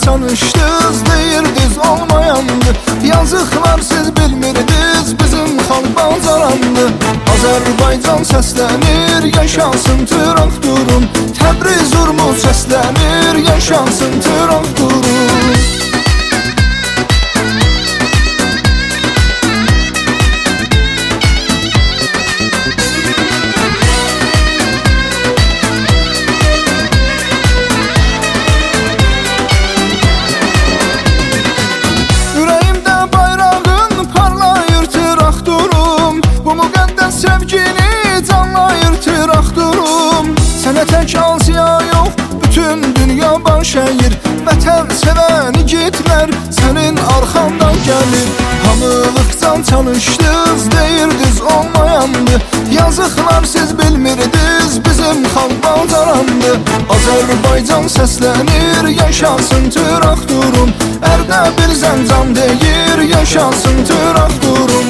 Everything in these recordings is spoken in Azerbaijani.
çalışdınız, deyirdiniz olmayandı. Yazıqlar siz bilmirdiniz, bizim xalq bacarandı. Azərbaycan səslənir, yaşasın traktörüm. Təbriz Urmuz səslənir, yaşasın traktörüm. Sevgini canlayır traktörüm. Sənə tək Asiya yox, bütün dünya baş əyir. Vətən sevən igidlər sənin arxandan gəlir. Hamılıqcan çalışdınız, deyirdiniz olmayandı. Yazıqlar siz bilmirdiniz, bizim xalq bacarandı. Azərbaycan səslənir, yaşasın traktörüm. Ərdəbil Zəncan deyir, yaşasın traktörüm.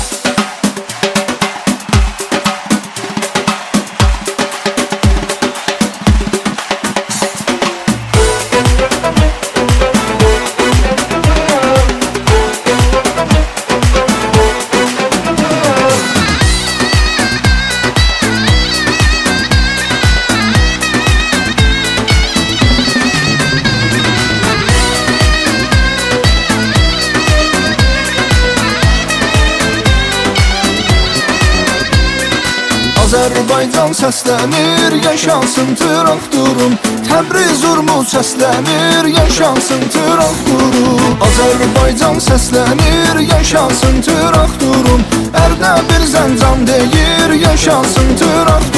Azərbaycan səslənir, yaşasın traktörüm. Təbriz Urmuz səslənir, yaşasın traktörüm. Azərbaycan səslənir, yaşasın traktörüm. Ərdəbil Zəncan deyir, yaşasın traktörüm.